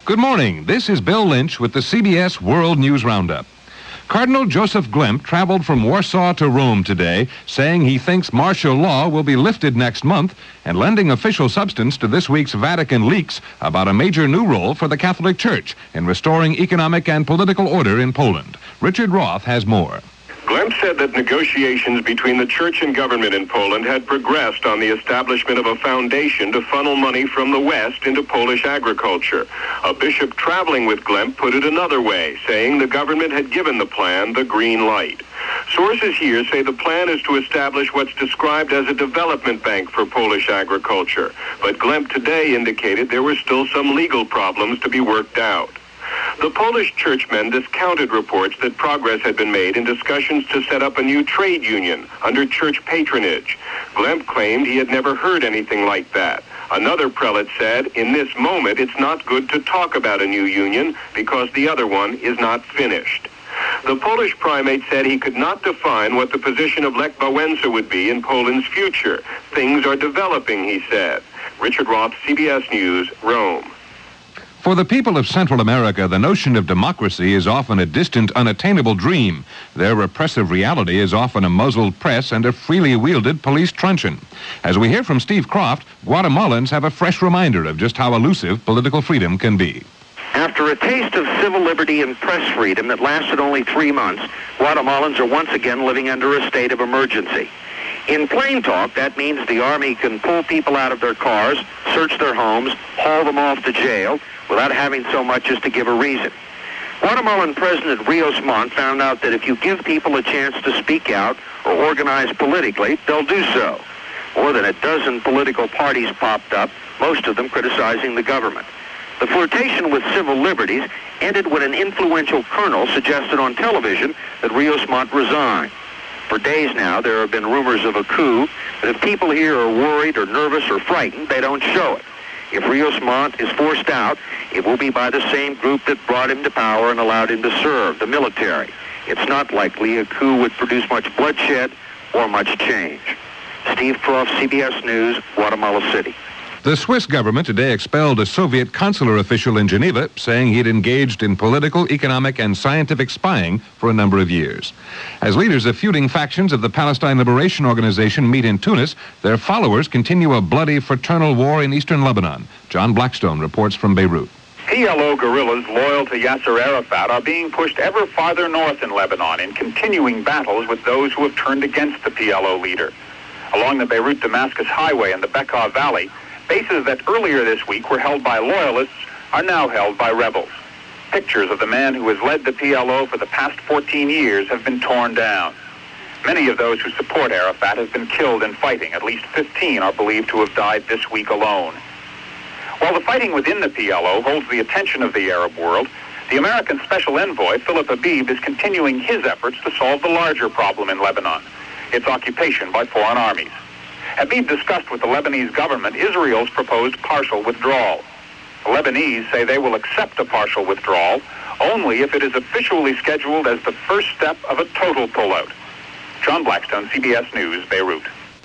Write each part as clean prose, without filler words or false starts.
Good morning. This is Bill Lynch with the CBS World News Roundup. Cardinal Joseph Glemp traveled from Warsaw to Rome today, saying he thinks martial law will be lifted next month and lending official substance to this week's Vatican leaks about a major new role for the Catholic Church in restoring economic and political order in Poland. Richard Roth has more. Glemp said that negotiations between the church and government in Poland had progressed on the establishment of a foundation to funnel money from the West into Polish agriculture. A bishop traveling with Glemp put it another way, saying the government had given the plan the green light. Sources here say the plan is to establish what's described as a development bank for Polish agriculture. But Glemp today indicated there were still some legal problems to be worked out. The Polish churchmen discounted reports that progress had been made in discussions to set up a new trade union under church patronage. Glemp claimed he had never heard anything like that. Another prelate said, in this moment, it's not good to talk about a new union because the other one is not finished. The Polish primate said he could not define what the position of Lech Wałęsa would be in Poland's future. Things are developing, he said. Richard Roth, CBS News, Rome. For the people of Central America, the notion of democracy is often a distant, unattainable dream. Their repressive reality is often a muzzled press and a freely wielded police truncheon. As we hear from Steve Croft, Guatemalans have a fresh reminder of just how elusive political freedom can be. After a taste of civil liberty and press freedom that lasted only 3 months, Guatemalans are once again living under a state of emergency. In plain talk, that means the Army can pull people out of their cars, search their homes, haul them off to jail, without having so much as to give a reason. Guatemalan President Rios Montt found out that if you give people a chance to speak out or organize politically, they'll do so. More than a dozen political parties popped up, most of them criticizing the government. The flirtation with civil liberties ended when an influential colonel suggested on television that Rios Montt resign. For days now, there have been rumors of a coup, but if people here are worried or nervous or frightened, they don't show it. If Rios Montt is forced out, it will be by the same group that brought him to power and allowed him to serve, the military. It's not likely a coup would produce much bloodshed or much change. Steve Croft, CBS News, Guatemala City. The Swiss government today expelled a Soviet consular official in Geneva, saying he'd engaged in political, economic, and scientific spying for a number of years. As leaders of feuding factions of the Palestine Liberation Organization meet in Tunis, their followers continue a bloody fraternal war in eastern Lebanon. John Blackstone reports from Beirut. PLO guerrillas loyal to Yasser Arafat are being pushed ever farther north in Lebanon in continuing battles with those who have turned against the PLO leader. Along the Beirut-Damascus highway in the Bekaa Valley, bases that earlier this week were held by loyalists are now held by rebels. Pictures of the man who has led the PLO for the past 14 years have been torn down. Many of those who support Arafat have been killed in fighting. At least 15 are believed to have died this week alone. While the fighting within the PLO holds the attention of the Arab world, the American Special Envoy, Philip Habib, is continuing his efforts to solve the larger problem in Lebanon, its occupation by foreign armies. Habib discussed with the Lebanese government Israel's proposed partial withdrawal. The Lebanese say they will accept a partial withdrawal only if it is officially scheduled as the first step of a total pullout. John Blackstone, CBS News, Beirut.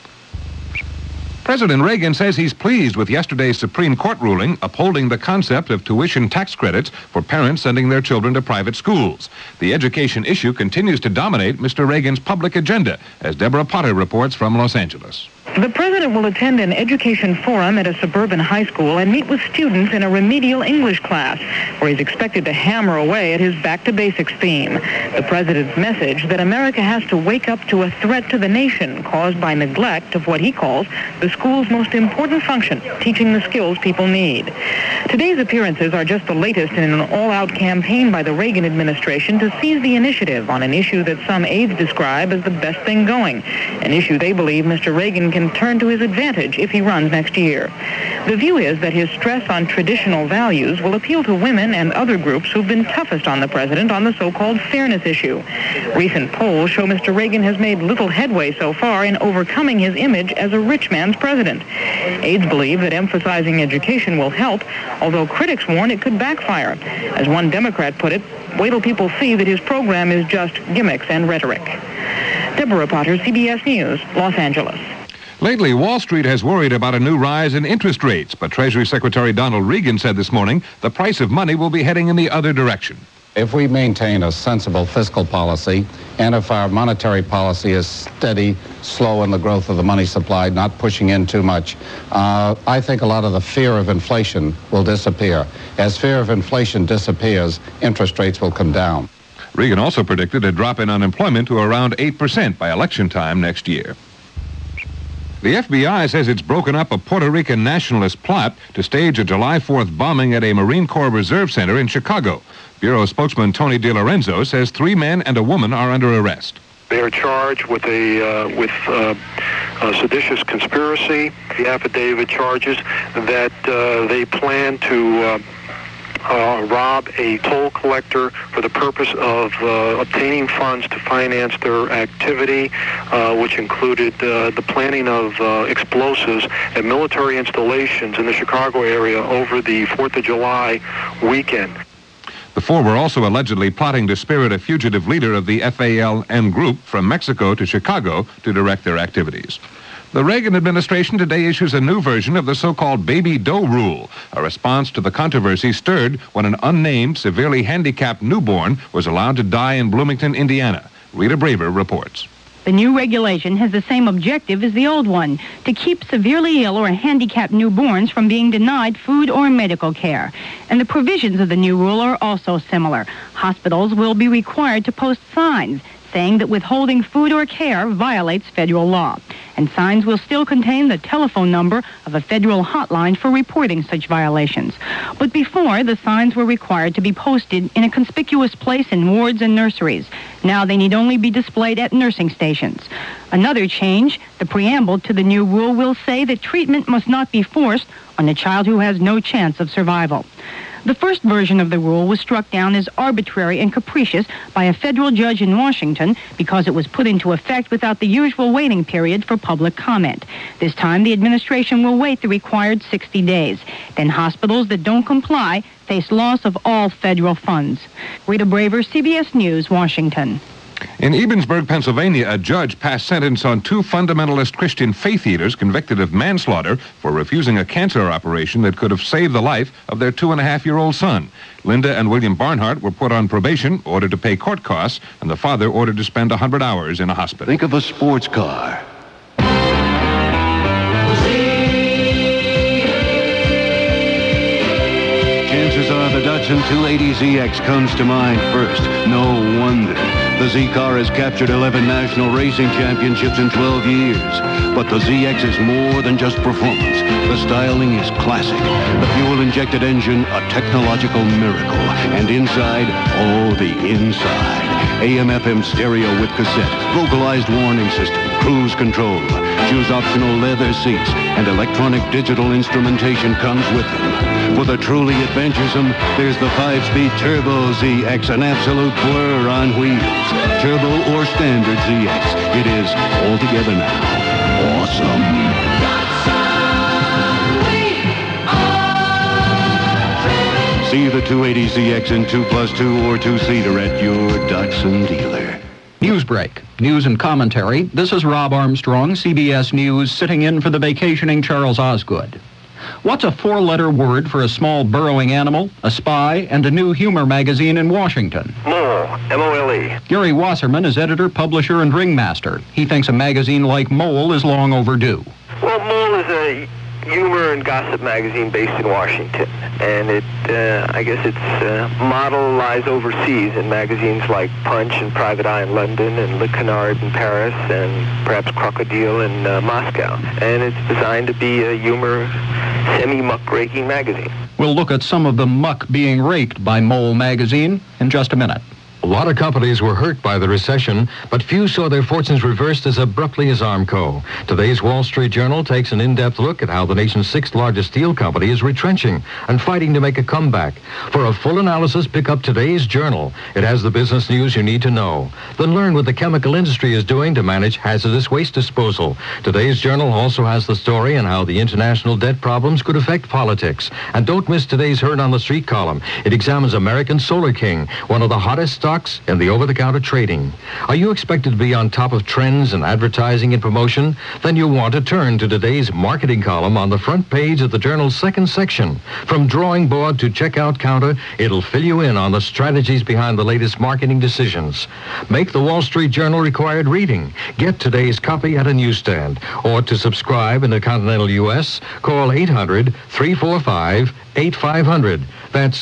President Reagan says he's pleased with yesterday's Supreme Court ruling upholding the concept of tuition tax credits for parents sending their children to private schools. The education issue continues to dominate Mr. Reagan's public agenda, as Deborah Potter reports from Los Angeles. The president will attend an education forum at a suburban high school and meet with students in a remedial English class, where he's expected to hammer away at his Back to Basics theme. The president's message that America has to wake up to a threat to the nation caused by neglect of what he calls the school's most important function, teaching the skills people need. Today's appearances are just the latest in an all-out campaign by the Reagan administration to seize the initiative on an issue that some aides describe as the best thing going, an issue they believe Mr. Reagan can turn to his advantage if he runs next year. The view is that his stress on traditional values will appeal to women and other groups who've been toughest on the president on the so-called fairness issue. Recent polls show Mr. Reagan has made little headway so far in overcoming his image as a rich man's president. Aides believe that emphasizing education will help, although critics warn it could backfire. As one Democrat put it, wait till people see that his program is just gimmicks and rhetoric. Deborah Potter, CBS News, Los Angeles. Lately, Wall Street has worried about a new rise in interest rates, but Treasury Secretary Donald Regan said this morning the price of money will be heading in the other direction. If we maintain a sensible fiscal policy, and if our monetary policy is steady, slow in the growth of the money supply, not pushing in too much, I think a lot of the fear of inflation will disappear. As fear of inflation disappears, interest rates will come down. Regan also predicted a drop in unemployment to around 8% by election time next year. The FBI says it's broken up a Puerto Rican nationalist plot to stage a July 4th bombing at a Marine Corps Reserve Center in Chicago. Bureau spokesman Tony DiLorenzo says 3 men and a woman are under arrest. They are charged with a seditious conspiracy. The affidavit charges that they plan to rob a toll collector for the purpose of obtaining funds to finance their activity, which included the planning of explosives at military installations in the Chicago area over the 4th of July weekend. The 4 were also allegedly plotting to spirit a fugitive leader of the FALN group from Mexico to Chicago to direct their activities. The Reagan administration today issues a new version of the so-called baby doe rule, a response to the controversy stirred when an unnamed, severely handicapped newborn was allowed to die in Bloomington, Indiana. Rita Braver reports. The new regulation has the same objective as the old one, to keep severely ill or handicapped newborns from being denied food or medical care. And the provisions of the new rule are also similar. Hospitals will be required to post signs saying that withholding food or care violates federal law. And signs will still contain the telephone number of a federal hotline for reporting such violations. But before, the signs were required to be posted in a conspicuous place in wards and nurseries. Now they need only be displayed at nursing stations. Another change, the preamble to the new rule will say that treatment must not be forced on a child who has no chance of survival. The first version of the rule was struck down as arbitrary and capricious by a federal judge in Washington because it was put into effect without the usual waiting period for public comment. This time, the administration will wait the required 60 days. Then hospitals that don't comply face loss of all federal funds. Rita Braver, CBS News, Washington. In Ebensburg, Pennsylvania, a judge passed sentence on 2 fundamentalist Christian faith healers convicted of manslaughter for refusing a cancer operation that could have saved the life of their 2.5-year-old son. Linda and William Barnhart were put on probation, ordered to pay court costs, and the father ordered to spend 100 hours in a hospital. Think of a sports car. Chances are the Datsun 280ZX comes to mind first. No wonder. The Z car has captured 11 national racing championships in 12 years. But the ZX is more than just performance. The styling is classic. The fuel-injected engine, a technological miracle. And inside, oh, the inside. AM/FM stereo with cassette, vocalized warning system, cruise control. Choose optional leather seats, and electronic digital instrumentation comes with them. For the truly adventuresome, there's the 5-speed Turbo ZX, an absolute blur on wheels. Turbo or standard ZX, it is altogether now awesome. See the 280ZX in 2+2 or 2-seater at your Datsun dealer. Newsbreak, news and commentary. This is Rob Armstrong, CBS News, sitting in for the vacationing Charles Osgood. What's a 4-letter word for a small burrowing animal, a spy, and a new humor magazine in Washington? Mole, M-O-L-E. Gary Wasserman is editor, publisher, and ringmaster. He thinks a magazine like Mole is long overdue. Well, Mole is a humor and gossip magazine based in Washington, and I guess its model lies overseas in magazines like Punch and Private Eye in London and Le Canard in Paris and perhaps Crocodile in Moscow. And it's designed to be a humor, semi-muck-raking magazine. We'll look at some of the muck being raked by Mole magazine in just a minute. A lot of companies were hurt by the recession, but few saw their fortunes reversed as abruptly as Armco. Today's Wall Street Journal takes an in-depth look at how the nation's 6th largest steel company is retrenching and fighting to make a comeback. For a full analysis, pick up today's Journal. It has the business news you need to know. Then learn what the chemical industry is doing to manage hazardous waste disposal. Today's Journal also has the story on how the international debt problems could affect politics. And don't miss today's Heard on the Street column. It examines American Solar King, one of the hottest stocks, and the over-the-counter trading. Are you expected to be on top of trends in advertising and promotion? Then you'll want to turn to today's marketing column on the front page of the journal's second section. From drawing board to checkout counter, it'll fill you in on the strategies behind the latest marketing decisions. Make the Wall Street Journal required reading. Get today's copy at a newsstand. Or to subscribe in the continental U.S., call 800-345-8500. That's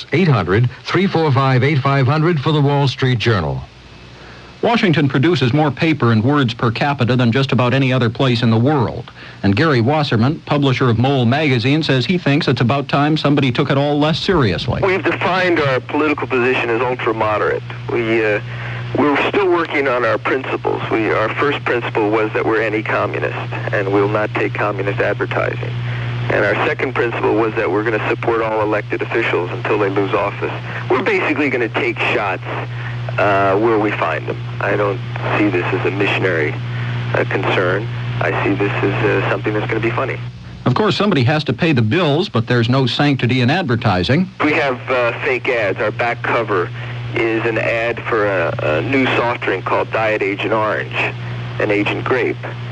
800-345-8500 for the Wall Street Journal. Washington produces more paper and words per capita than just about any other place in the world. And Gary Wasserman, publisher of Mole magazine, says he thinks it's about time somebody took it all less seriously. We've defined our political position as ultra-moderate. We're still working on our principles. Our first principle was that we're anti-communist, and we'll not take communist advertising. And our second principle was that we're going to support all elected officials until they lose office. We're basically going to take shots where we find them. I don't see this as a missionary concern. I see this as something that's going to be funny. Of course, somebody has to pay the bills, but there's no sanctity in advertising. We have fake ads. Our back cover is an ad for a new soft drink called Diet Agent Orange and Agent Grape,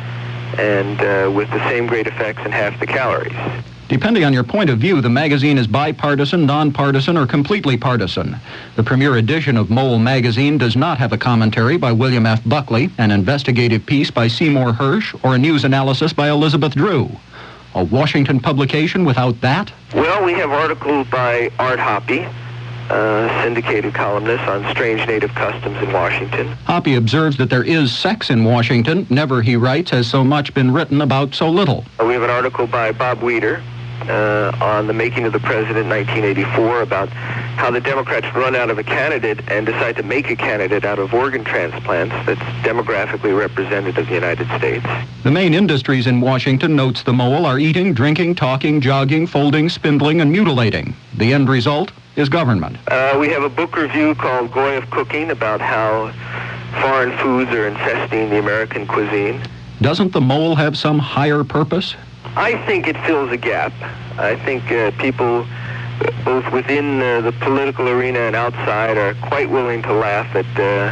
and with the same great effects and half the calories. Depending on your point of view, the magazine is bipartisan, nonpartisan, or completely partisan. The premier edition of Mole magazine does not have a commentary by William F. Buckley, an investigative piece by Seymour Hersh, or a news analysis by Elizabeth Drew. A Washington publication without that? Well, we have articles by Art Hoppe, syndicated columnist on strange native customs in Washington. Hoppe observes that there is sex in Washington. Never, he writes, has so much been written about so little. We have an article by Bob Weider on the making of the president in 1984 about how the Democrats run out of a candidate and decide to make a candidate out of organ transplants that's demographically representative of the United States. The main industries in Washington, notes the Mole, are eating, drinking, talking, jogging, folding, spindling, and mutilating. The end result is government. We have a book review called Goy of Cooking about how foreign foods are infesting the American cuisine. Doesn't the Mole have some higher purpose? I think it fills a gap. I think people, both within the political arena and outside, are quite willing to laugh at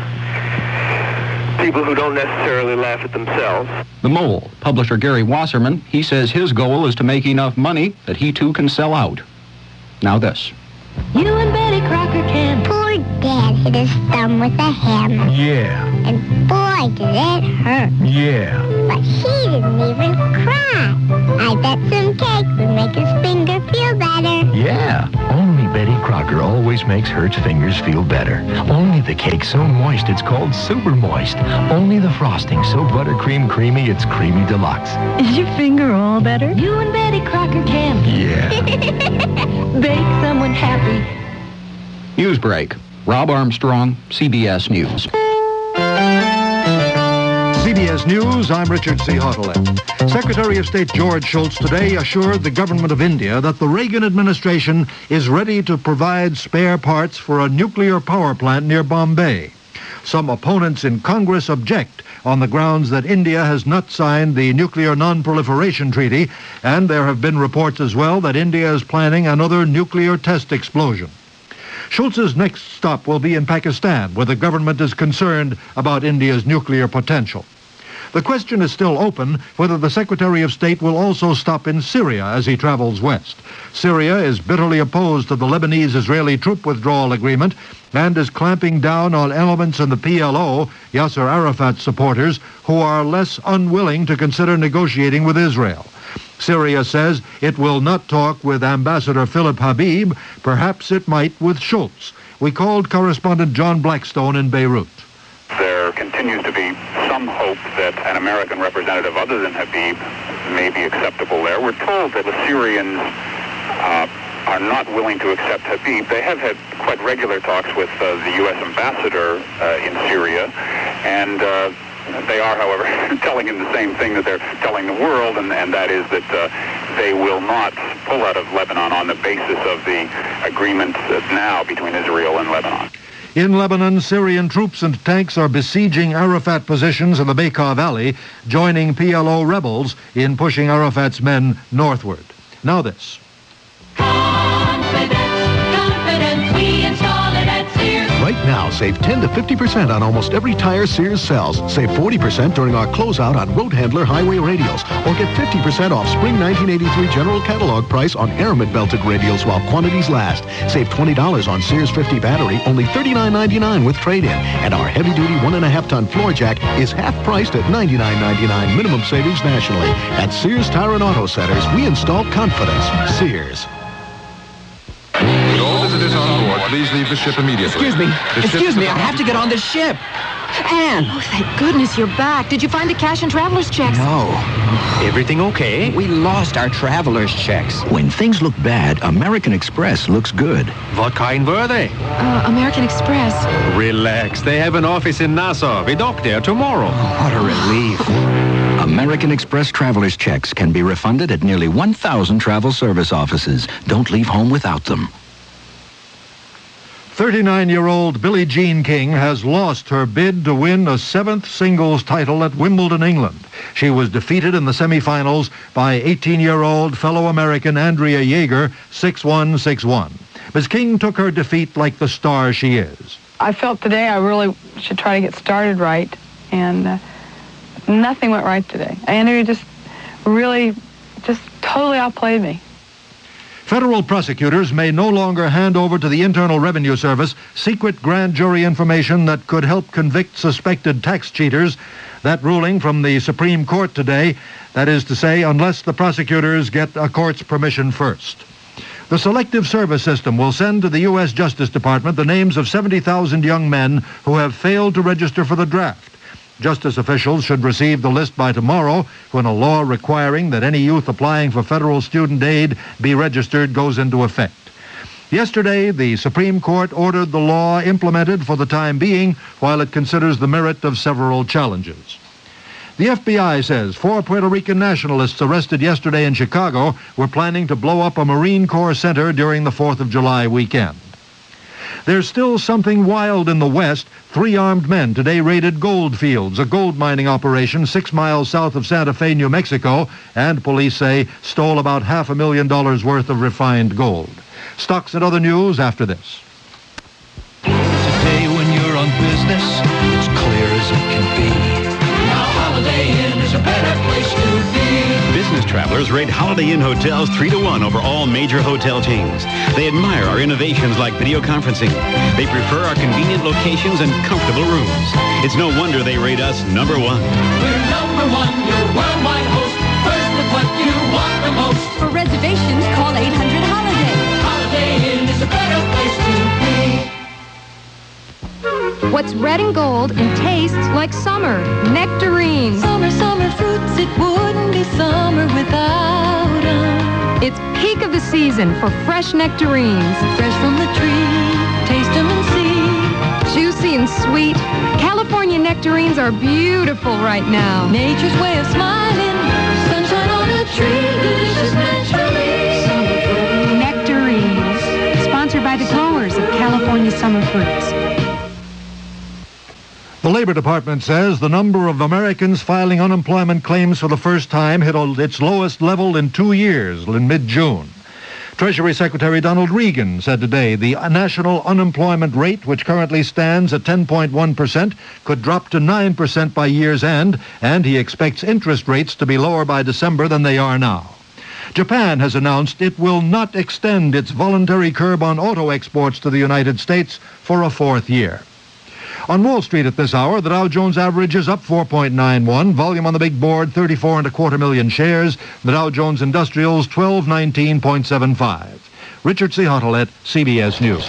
people who don't necessarily laugh at themselves. The Mole, publisher Gary Wasserman, he says his goal is to make enough money that he too can sell out. Now this. You and Betty Crocker can. Poor Dad hit his thumb with a hammer. Yeah. And boy, did it hurt. Yeah. But he didn't even cry. I bet some cake would make his finger feel better. Yeah. Only Betty Crocker always makes Hertz fingers feel better. Only the cake so moist it's called super moist. Only the frosting so buttercream creamy it's creamy deluxe. Is your finger all better? You and Betty Crocker can. Yeah. Bake someone happy. News break. Rob Armstrong, CBS News. CBS News, I'm Richard C. Hautelet. Secretary of State George Shultz today assured the government of India that the Reagan administration is ready to provide spare parts for a nuclear power plant near Bombay. Some opponents in Congress object on the grounds that India has not signed the Nuclear Non-Proliferation Treaty, and there have been reports as well that India is planning another nuclear test explosion. Shultz's next stop will be in Pakistan, where the government is concerned about India's nuclear potential. The question is still open whether the Secretary of State will also stop in Syria as he travels west. Syria is bitterly opposed to the Lebanese-Israeli troop withdrawal agreement and is clamping down on elements in the PLO, Yasser Arafat's supporters, who are less unwilling to consider negotiating with Israel. Syria says it will not talk with Ambassador Philip Habib. Perhaps it might with Shultz. We called correspondent John Blackstone in Beirut. There continues to be some hope that an American representative other than Habib may be acceptable there. We're told that the Syrians are not willing to accept Habib. They have had quite regular talks with the U.S. ambassador in Syria, and they are, however, telling him the same thing that they're telling the world, and that is that they will not pull out of Lebanon on the basis of the agreement now between Israel and Lebanon. In Lebanon, Syrian troops and tanks are besieging Arafat positions in the Bekaa Valley, joining PLO rebels in pushing Arafat's men northward. Now this. Confidence, we install it at Sears. Right now, save Save 10 to 50% on almost every tire Sears sells. Save 40% during our closeout on Road Handler highway radials. Or get 50% off spring 1983 general catalog price on Aramid belted radials while quantities last. Save $20 on Sears 50 battery, only $39.99 with trade-in. And our heavy-duty 1.5-ton floor jack is half priced at $99.99 minimum savings nationally. At Sears Tire and Auto Centers, we install confidence. Sears. Would all visitors on board please leave the ship immediately? Excuse me. Excuse me, I have to get on this ship. Anne! Oh, thank goodness you're back. Did you find the cash and traveler's checks? No. Everything okay? We lost our traveler's checks. When things look bad, American Express looks good. What kind were they? American Express. Relax. They have an office in Nassau. We dock there tomorrow. Oh, what a relief. American Express traveler's checks can be refunded at nearly 1,000 travel service offices. Don't leave home without them. 39-year-old Billie Jean King has lost her bid to win a 7th singles title at Wimbledon, England. She was defeated in the semifinals by 18-year-old fellow American Andrea Jaeger 6-1, 6-1. Ms. King took her defeat like the star she is. I felt today I really should try to get started right, and nothing went right today. Andrea just totally outplayed me. Federal prosecutors may no longer hand over to the Internal Revenue Service secret grand jury information that could help convict suspected tax cheaters. That ruling from the Supreme Court today, that is to say, unless the prosecutors get a court's permission first. The Selective Service System will send to the U.S. Justice Department the names of 70,000 young men who have failed to register for the draft. Justice officials should receive the list by tomorrow, when a law requiring that any youth applying for federal student aid be registered goes into effect. Yesterday, the Supreme Court ordered the law implemented for the time being while it considers the merit of several challenges. The FBI says 4 Puerto Rican nationalists arrested yesterday in Chicago were planning to blow up a Marine Corps center during the 4th of July weekend. There's still something wild in the West. 3 armed men today raided gold fields, a gold mining operation 6 miles south of Santa Fe, New Mexico, and police say stole about $500,000 worth of refined gold. Stocks and other news after this. Today when you're on business, it's clear as it can be. Now Holiday Inn is a better place to be. Business travelers rate Holiday Inn hotels 3-1 over all major hotel chains. They admire our innovations like video conferencing. They prefer our convenient locations and comfortable rooms. It's no wonder they rate us #1. We're #1, your worldwide host. First with what you want the most. For reservations, call 800-HOLIDAY. Holiday Inn is a better place to be. What's red and gold and tastes like summer? Nectarines. Summer fruits, it wouldn't be summer without them. It's peak of the season for fresh nectarines. Fresh from the tree, taste them and see. Juicy and sweet, California nectarines are beautiful right now. Nature's way of smiling, sunshine on a tree, delicious nectarines. Nectarines, sponsored by the growers of California summer fruits. The Labor Department says the number of Americans filing unemployment claims for the first time hit its lowest level in 2 years in mid-June. Treasury Secretary Donald Regan said today the national unemployment rate, which currently stands at 10.1%, could drop to 9% by year's end, and he expects interest rates to be lower by December than they are now. Japan has announced it will not extend its voluntary curb on auto exports to the United States for a 4th year. On Wall Street at this hour, the Dow Jones average is up 4.91. Volume on the big board, 34.25 million shares. The Dow Jones Industrials, 1219.75. Richard C. Hottelet, CBS News.